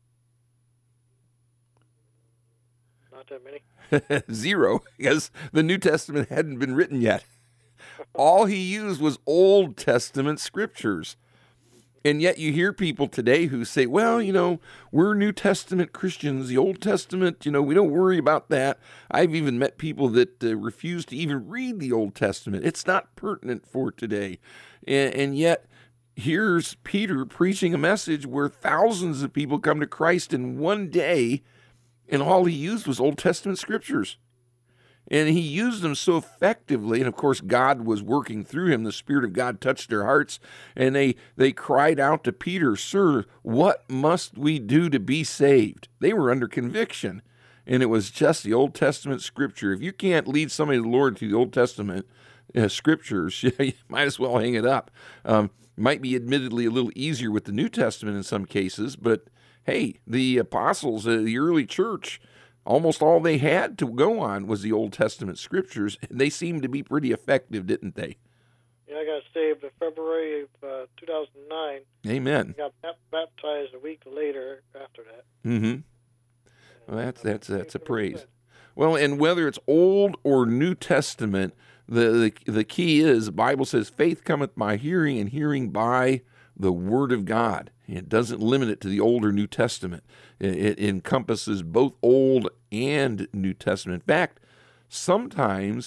Not that many. Zero, because the New Testament hadn't been written yet. All he used was Old Testament scriptures. And yet you hear people today who say, well, you know, we're New Testament Christians. The Old Testament, you know, we don't worry about that. I've even met people that uh, refuse to even read the Old Testament. It's not pertinent for today. And, and yet here's Peter preaching a message where thousands of people come to Christ in one day, and all he used was Old Testament scriptures. And he used them so effectively, and of course God was working through him. The Spirit of God touched their hearts, and they, they cried out to Peter, Sir, what must we do to be saved? They were under conviction, and it was just the Old Testament scripture. If you can't lead somebody to the Lord through the Old Testament uh, scriptures, you might as well hang it up. Um, might be admittedly a little easier with the New Testament in some cases, but hey, the apostles, uh, the early church, almost all they had to go on was the Old Testament scriptures, and they seemed to be pretty effective, didn't they? Yeah, I got saved in February of uh, two thousand nine. Amen. I got bap- baptized a week later after that. Mm-hmm. Well, that's that's that's a Good. praise. Well, and whether it's Old or New Testament, the, the the key is the Bible says faith cometh by hearing, and hearing by the Word of God. It doesn't limit it to the Old or New Testament. It, it encompasses both Old and New Testament. In fact, sometimes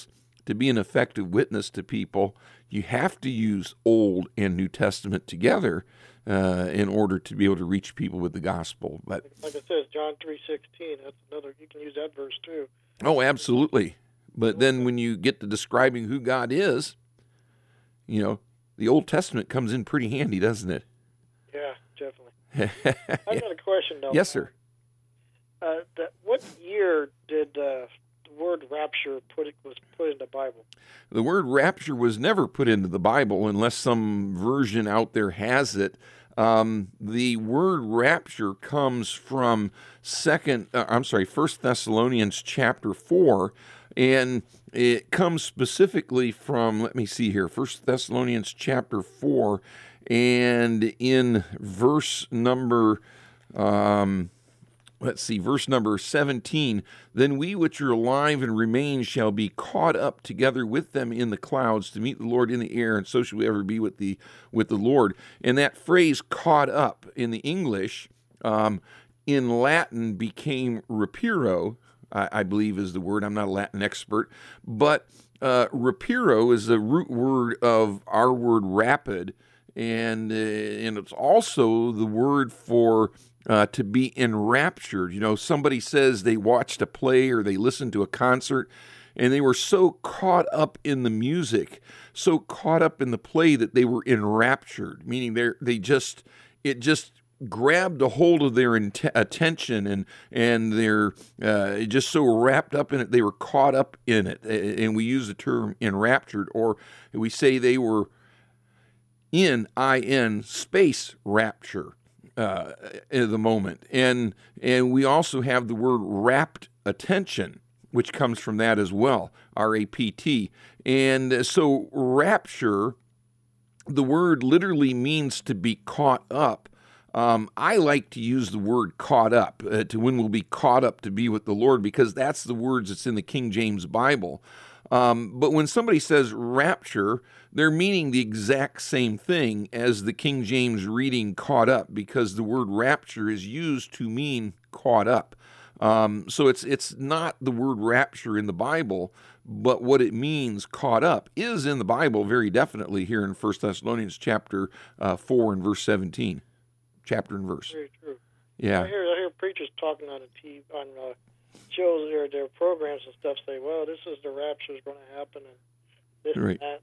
to be an effective witness to people, you have to use Old and New Testament together uh, in order to be able to reach people with the gospel. But like it says, John three sixteen. That's another. You can use that verse too. Oh, absolutely. But then when you get to describing who God is, you know, the Old Testament comes in pretty handy, doesn't it? Yeah, definitely. I've got a question, though. Yes, sir. Uh, that, what year did uh, the word rapture put it, was put in the Bible? The word rapture was never put into the Bible unless some version out there has it. Um, the word rapture comes from second, uh, I'm sorry, First Thessalonians chapter four, and it comes specifically from, let me see here, First Thessalonians chapter four, and in verse number, um, let's see, verse number seventeen, then we which are alive and remain shall be caught up together with them in the clouds to meet the Lord in the air, and so shall we ever be with the with the Lord. And that phrase caught up in the English, um, in Latin became rapiro, I, I believe is the word. I'm not a Latin expert, but uh, rapiro is the root word of our word rapid, and, uh, and it's also the word for Uh, to be enraptured. You know, somebody says they watched a play or they listened to a concert and they were so caught up in the music, so caught up in the play that they were enraptured, meaning they they just, it just grabbed a hold of their int- attention and and they're uh, just so wrapped up in it, they were caught up in it. And we use the term enraptured, or we say they were in, I N, space rapture. Uh, at the moment. And and we also have the word rapt attention, which comes from that as well, R A P T. And so rapture, the word literally means to be caught up. Um, I like to use the word caught up, uh, to when we'll be caught up to be with the Lord, because that's the words that's in the King James Bible. Um, but when somebody says rapture, they're meaning the exact same thing as the King James reading caught up, because the word rapture is used to mean caught up. Um, so it's it's not the word rapture in the Bible, but what it means, caught up, is in the Bible very definitely here in First Thessalonians chapter uh, four and verse seventeen. Chapter and verse. Very true. Yeah. I hear I hear preachers talking on the T V, on uh, shows, their their programs and stuff, say, "Well, this is the rapture is going to happen," and this Right. and that.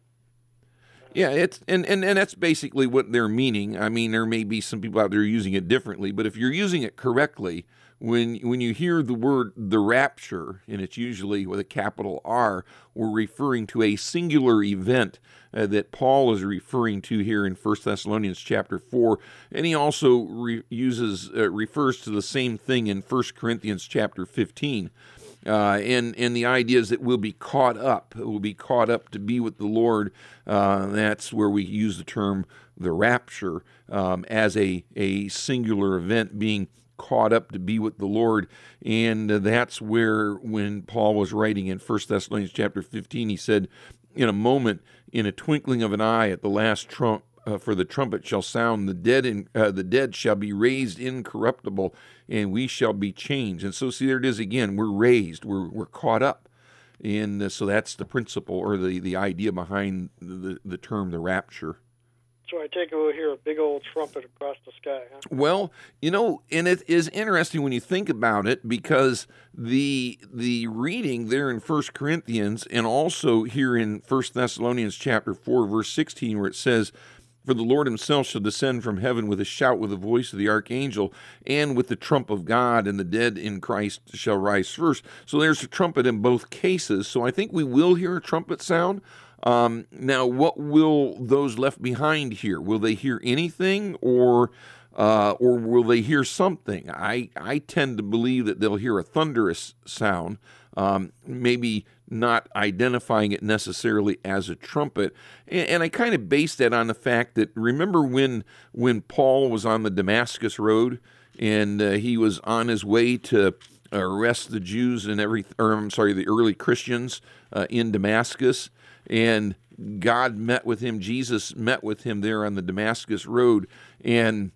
Yeah, it's and, and, and that's basically what they're meaning. I mean, there may be some people out there using it differently, but if you're using it correctly, when when you hear the word the rapture, and it's usually with a capital R, we're referring to a singular event uh, that Paul is referring to here in First Thessalonians chapter four, and he also re- uses uh, refers to the same thing in First Corinthians chapter fifteen. Uh, and, and the idea is that we'll be caught up. We'll be caught up to be with the Lord. Uh, that's where we use the term the rapture um, as a, a singular event, being caught up to be with the Lord. And uh, that's where, when Paul was writing in First Thessalonians chapter fifteen, he said, in a moment, in a twinkling of an eye, at the last trump, Uh, for the trumpet shall sound, the dead in, uh, the dead shall be raised incorruptible, and we shall be changed. And so, see, there it is again. We're raised. We're we're caught up, and uh, so that's the principle or the, the idea behind the the term the rapture. So I take it we'll hear a big old trumpet across the sky, huh? Well, you know, and it is interesting when you think about it, because the the reading there in First Corinthians and also here in First Thessalonians chapter four, verse sixteen, where it says, "For the Lord himself shall descend from heaven with a shout, with the voice of the archangel, and with the trump of God, and the dead in Christ shall rise first." So there's a trumpet in both cases. So I think we will hear a trumpet sound. Um, now, what will those left behind hear? Will they hear anything, or uh, or will they hear something? I, I tend to believe that they'll hear a thunderous sound, um, maybe not identifying it necessarily as a trumpet. And, and I kind of base that on the fact that, remember when when Paul was on the Damascus Road, and uh, he was on his way to arrest the Jews and every, or I'm sorry, the early Christians uh, in Damascus, and God met with him, Jesus met with him there on the Damascus Road, and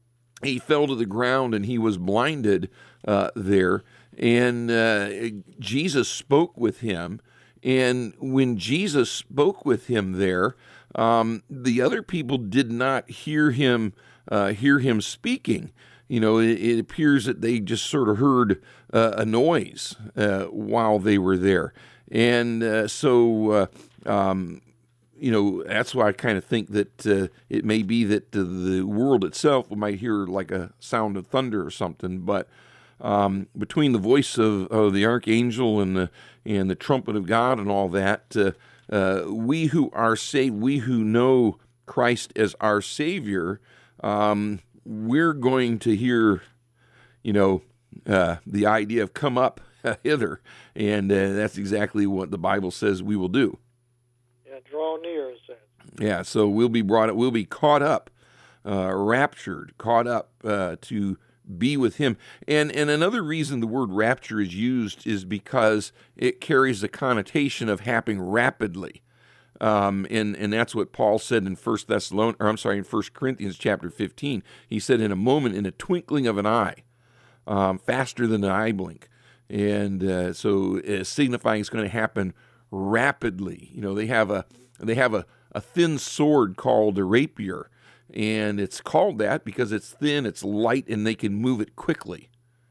he fell to the ground and he was blinded uh, there. And uh, Jesus spoke with him, And when Jesus spoke with him there, um, the other people did not hear him uh, hear him speaking. You know, it, it appears that they just sort of heard uh, a noise uh, while they were there. And uh, so, uh, um, you know, that's why I kind of think that uh, it may be that uh, the world itself might hear like a sound of thunder or something. But um, between the voice of, of the archangel and the and the trumpet of God and all that, uh, uh, we who are saved, we who know Christ as our Savior, um, we're going to hear, you know, uh, the idea of come up hither, and uh, that's exactly what the Bible says we will do. Yeah, draw near, it says. Yeah, so we'll be brought up, we'll be caught up, uh, raptured, caught up uh, to be with him. And and another reason the word rapture is used is because it carries the connotation of happening rapidly. Um, and, and that's what Paul said in First Thessalonians, or I'm sorry, in First Corinthians chapter fifteen. He said, in a moment, in a twinkling of an eye, um, faster than an eye blink. And uh, so uh, signifying it's going to happen rapidly. You know, they have a they have a, a thin sword called a rapier, and it's called that because it's thin, it's light, and they can move it quickly.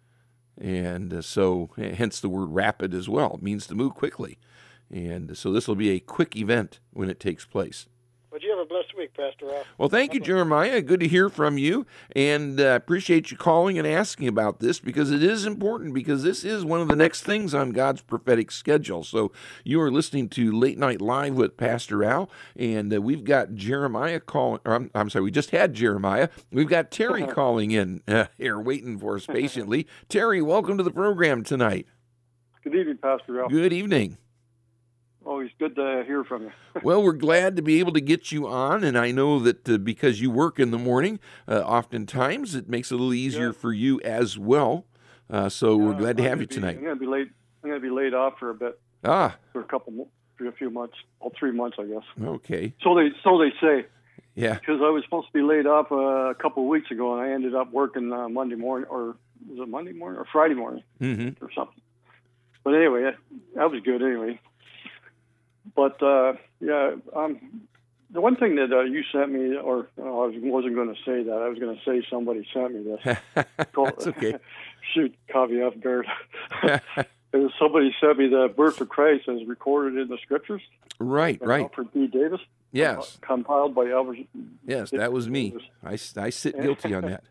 And uh, so, hence the word rapid as well. It means to move quickly. And so this will be a quick event when it takes place. But you have a blessed week, Pastor Al. Well, thank you, Jeremiah. Good to hear from you, and uh, appreciate you calling and asking about this, because it is important, because this is one of the next things on God's prophetic schedule. So you are listening to Late Night Live with Pastor Al, and uh, we've got Jeremiah calling, or I'm, I'm sorry, we just had Jeremiah. We've got Terry calling in uh, here, waiting for us patiently. Terry, welcome to the program tonight. Good evening, Pastor Al. Good evening. Always good to hear from you. Well, we're glad to be able to get you on, and I know that uh, because you work in the morning, uh, oftentimes it makes it a little easier yeah. for you as well. Uh, so yeah, we're glad to I'm have you be, tonight. I'm going to be late. I'm going to be laid off for a bit, Ah, for a couple, for a few months, well, three months, I guess. okay. So they, so they say. Yeah. Because I was supposed to be laid off uh, a couple of weeks ago, and I ended up working uh, Monday morning, or was it Monday morning or Friday morning, Mm-hmm. or something. But anyway, that, that was good. Anyway. But, uh, yeah, um, the one thing that uh, you sent me, or oh, I was, wasn't going to say that. I was going to say somebody sent me this. That's okay. Shoot, caught me off guard. Somebody sent me the birth of Christ as recorded in the Scriptures. Right, right. Alfred B. Davis. Yes. Uh, compiled by Albert. Yes, that was me. I, I sit guilty on that.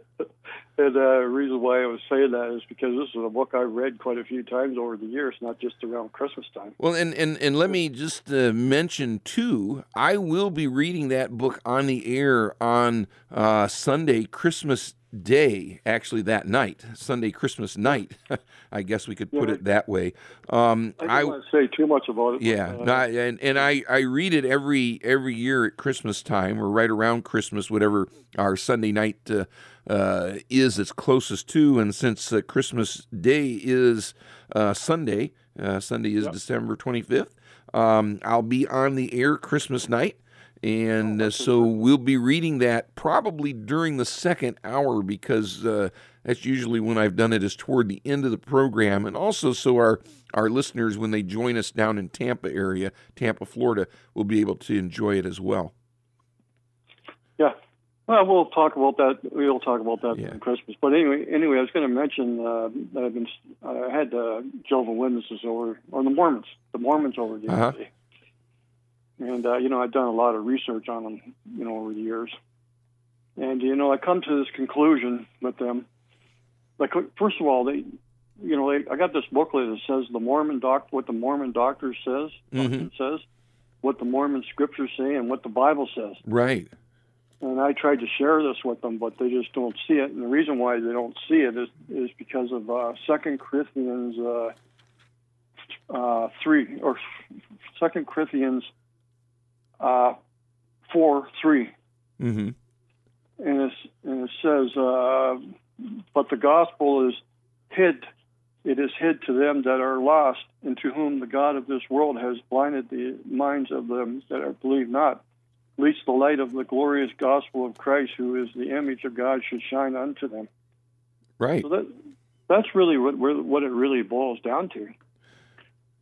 And the uh, reason why I was saying that is because this is a book I've read quite a few times over the years, not just around Christmas time. Well, and, and, and let me just uh, mention, too, I will be reading that book on the air on uh, Sunday, Christmas Day, actually that night, Sunday, Christmas night. I guess we could put yeah. it that way. Um, I don't I, want to say too much about it. Yeah, but, uh, no, I- and and I, I read it every every year at Christmas time, or right around Christmas, whatever our Sunday night uh, uh, is it's closest to. And since uh, Christmas Day is uh, Sunday, uh, Sunday is Yep. December twenty-fifth, um, I'll be on the air Christmas night. And uh, so we'll be reading that probably during the second hour, because uh, that's usually when I've done it, is toward the end of the program. And also so our, our listeners, when they join us down in Tampa area, Tampa, Florida, will be able to enjoy it as well. Yeah. Well, we'll talk about that. We'll talk about that Yeah. on Christmas. But anyway, anyway, I was going to mention uh, that I've been I had uh, Jehovah's Witnesses over, or the Mormons, the Mormons over the Uh-huh. other day. And, uh, you know, I've done a lot of research on them, you know, over the years. And, you know, I come to this conclusion with them. Like, first of all, they, you know, they, I got this booklet that says the Mormon doc, what the Mormon doctor says, Mhm. says, what the Mormon scriptures say, and what the Bible says. Right. And I tried to share this with them, but they just don't see it. And the reason why they don't see it is, is because of uh, Second Corinthians uh, uh, three, or Second Corinthians uh, four three, Mm-hmm. and, it's, and it says, uh, "But the gospel is hid; it is hid to them that are lost, and to whom the God of this world has blinded the minds of them that are believe not. Least the light of the glorious gospel of Christ, who is the image of God, should shine unto them." Right. So that that's really what what it really boils down to.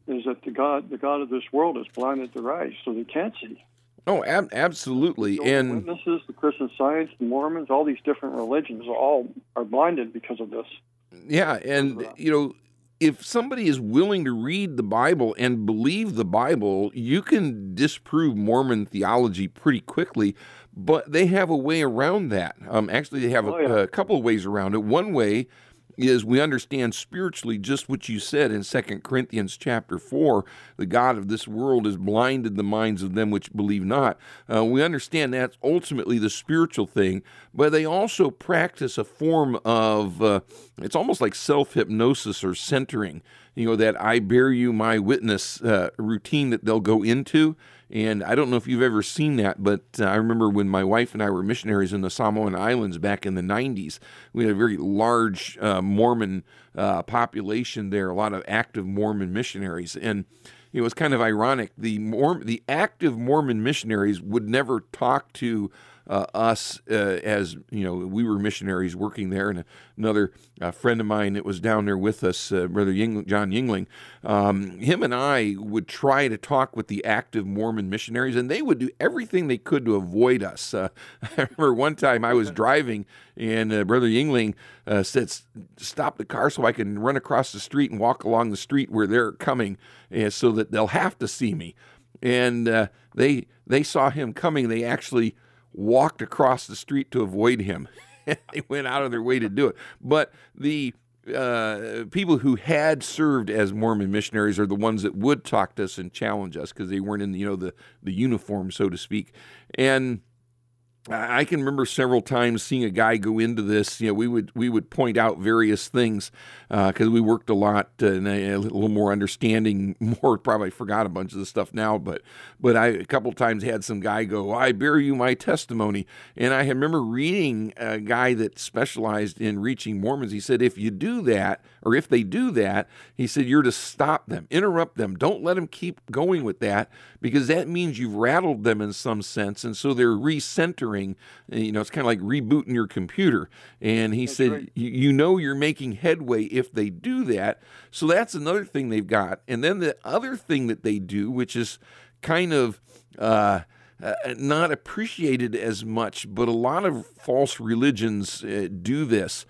is that the God, the God of this world, has blinded their eyes, so they can't see. Oh, ab- absolutely. So and the witnesses, the Christian Science, the Mormons, all these different religions, all are blinded because of this. yeah, and you know, if somebody is willing to read the Bible and believe the Bible, you can disprove Mormon theology pretty quickly. But they have a way around that. Um, actually, they have a, Oh, yeah. a couple of ways around it. One way is we understand spiritually just what you said in Second Corinthians chapter four, the God of this world has blinded the minds of them which believe not. Uh, we understand that's ultimately the spiritual thing, but they also practice a form of, uh, it's almost like self-hypnosis or centering, you know, that I bear you my witness uh, routine that they'll go into. And I don't know if you've ever seen that, but uh, I remember when my wife and I were missionaries in the Samoan Islands back in the nineties, we had a very large uh, Mormon uh, population there, a lot of active Mormon missionaries. And it was kind of ironic. The Mor- the active Mormon missionaries would never talk to uh, us uh, as, you know, we were missionaries working there. And another uh, friend of mine that was down there with us, uh, Brother Ying- John Yingling, um, him and I would try to talk with the active Mormon missionaries, and they would do everything they could to avoid us. Uh, I remember one time I was driving, and uh, Brother Yingling uh, said, stop the car so I can run across the street and walk along the street where they're coming, uh, so that they'll have to see me. And uh, they they saw him coming. They actually walked across the street to avoid him. They went out of their way to do it. But the uh, people who had served as Mormon missionaries are the ones that would talk to us and challenge us because they weren't in, you know, the, the uniform, so to speak. And I can remember several times seeing a guy go into this. You know, we would we would point out various things because uh, we worked a lot uh, and a, a little more understanding. More probably forgot a bunch of the stuff now, but but I a couple times had some guy go, "I bear you my testimony," and I remember reading a guy that specialized in reaching Mormons. He said, "If you do that, or if they do that," he said, "you're to stop them, interrupt them, don't let them keep going with that because that means you've rattled them in some sense, and so they're recentering." You know, it's kind of like rebooting your computer. And he That's said, right. you know you're making headway if they do that. So that's another thing they've got. And then the other thing that they do, which is kind of uh, uh, not appreciated as much, but a lot of false religions uh, do this.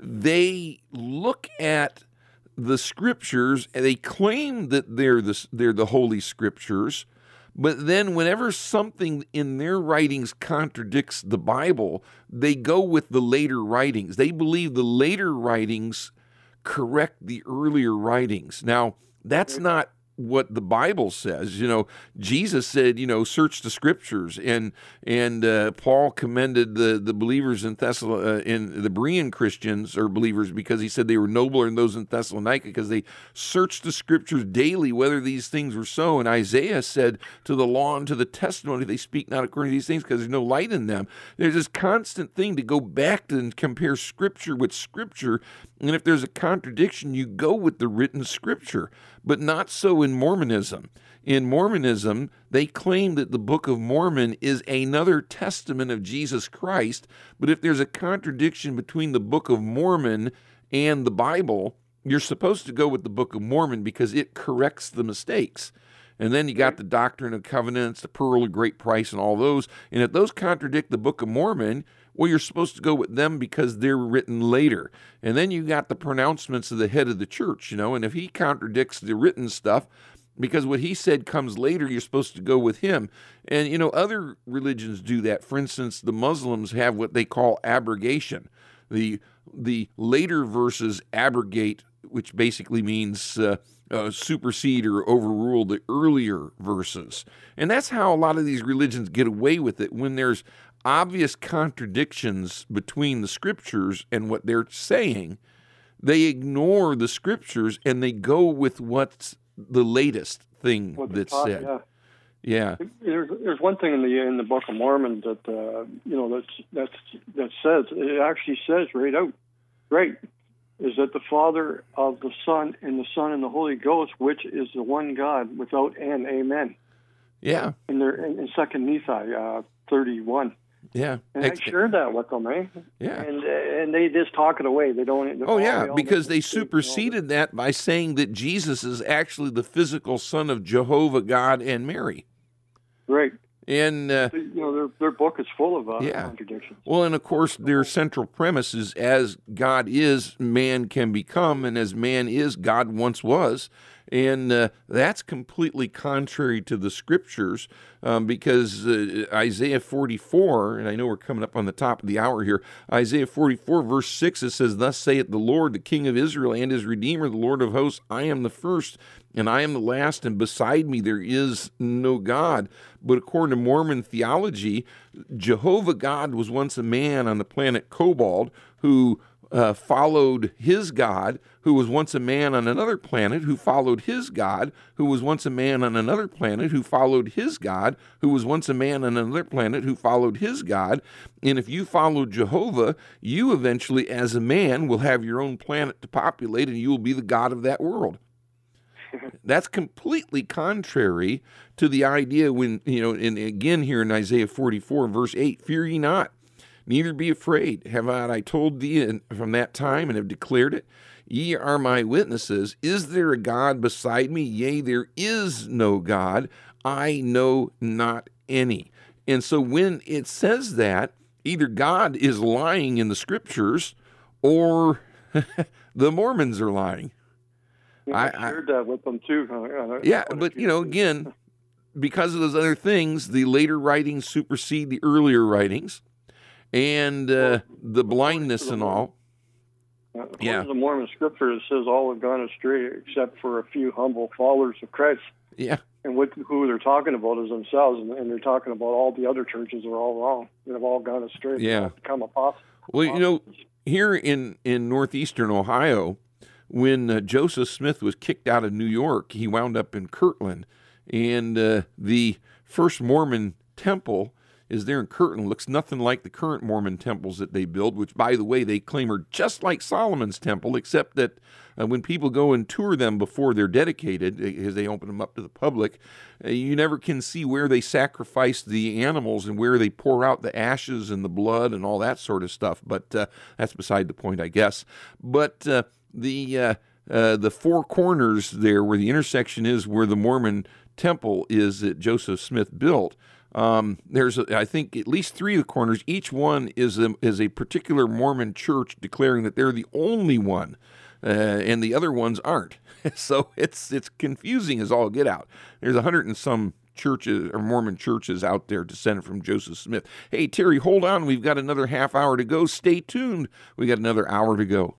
They look at the scriptures and they claim that they're the, they're the Holy Scriptures. But then whenever something in their writings contradicts the Bible, they go with the later writings. They believe the later writings correct the earlier writings. Now, that's not what the Bible says. You know, Jesus said, you know, search the scriptures, and and uh, Paul commended the the believers in Thessal uh, in the Berean Christians or believers because he said they were nobler than those in Thessalonica because they searched the scriptures daily whether these things were so. And Isaiah said, to the law and to the testimony they speak not according to these things because there's no light in them. There's this constant thing to go back to and compare scripture with scripture, and if there's a contradiction, you go with the written scripture. But not so in Mormonism. In Mormonism, they claim that the Book of Mormon is another testament of Jesus Christ, but if there's a contradiction between the Book of Mormon and the Bible, you're supposed to go with the Book of Mormon because it corrects the mistakes. And then you got the Doctrine of Covenants, the Pearl of Great Price, and all those. And if those contradict the Book of Mormon, well, you're supposed to go with them because they're written later. And then you got the pronouncements of the head of the church, you know, and if he contradicts the written stuff, because what he said comes later, you're supposed to go with him. And, you know, other religions do that. For instance, the Muslims have what they call abrogation. The, the later verses abrogate, which basically means uh, uh, supersede or overrule the earlier verses. And that's how a lot of these religions get away with it when there's obvious contradictions between the scriptures and what they're saying. They ignore the scriptures and they go with what's the latest thing What the that's top- said. yeah. Yeah. There's, there's one thing in the in the Book of Mormon that uh, you know that's that's that says it actually says right out, right, is that the Father of the Son and the Son and the Holy Ghost, which is the one God, without an amen. Yeah. In their in, in Second Nephi uh, thirty-one. Yeah. And Ex- I shared that with them, eh? Yeah. And uh, and they just talk it away. They don't. Oh, yeah, they all because make they mistakes and all superseded that by saying that Jesus is actually the physical son of Jehovah, God, and Mary. that. Right. And, uh, You know, their their book is full of uh, Yeah. contradictions. well, and of course, their central premise is as God is, man can become, and as man is, God once was. And uh, that's completely contrary to the scriptures um, because uh, Isaiah forty-four, and I know we're coming up on the top of the hour here, Isaiah forty-four, verse six, it says, "Thus saith the Lord, the King of Israel and his Redeemer, the Lord of hosts, I am the first, and I am the last, and beside me there is no God." But according to Mormon theology, Jehovah God was once a man on the planet Cobalt who uh, followed his God, who was once a man on another planet, who followed his God, who was once a man on another planet, who followed his God, who was once a man on another planet, who followed his God. And if you follow Jehovah, you eventually, as a man, will have your own planet to populate, and you will be the God of that world. That's completely contrary to the idea when, you know, and again here in Isaiah forty-four, verse eight, "Fear ye not, neither be afraid. Have not I told thee from that time, and have declared it? Ye are my witnesses. Is there a God beside me? Yea, there is no God. I know not any." And so when it says that, either God is lying in the scriptures or the Mormons are lying. Yeah, I- I shared that with them too. Uh, Yeah, quite a but, few you know, times. again, because of those other things, the later writings supersede the earlier writings, and uh, the blindness and all. Uh, according Yeah. to the Mormon scripture, it says all have gone astray except for a few humble followers of Christ. Yeah, And what, who they're talking about is themselves, and, and they're talking about all the other churches are all wrong. They've all gone astray. Yeah. They've become apostles. well, you know, here in, in northeastern Ohio, when uh, Joseph Smith was kicked out of New York, he wound up in Kirtland, and uh, the first Mormon temple is there in Kirtland. Looks nothing like the current Mormon temples that they build, which, by the way, they claim are just like Solomon's temple, except that uh, when people go and tour them before they're dedicated, as they open them up to the public, uh, you never can see where they sacrifice the animals and where they pour out the ashes and the blood and all that sort of stuff. But uh, that's beside the point, I guess. But uh, the uh, uh, the four corners there, where the intersection is, where the Mormon temple is that Joseph Smith built. Um, there's, a, I think, at least three of the corners. Each one is a, is a particular Mormon church declaring that they're the only one, uh, and the other ones aren't. So it's it's confusing as all get out. There's a hundred and some churches or Mormon churches out there descended from Joseph Smith. Hey, Terry, hold on. We've got another half hour to go. Stay tuned. We got another hour to go.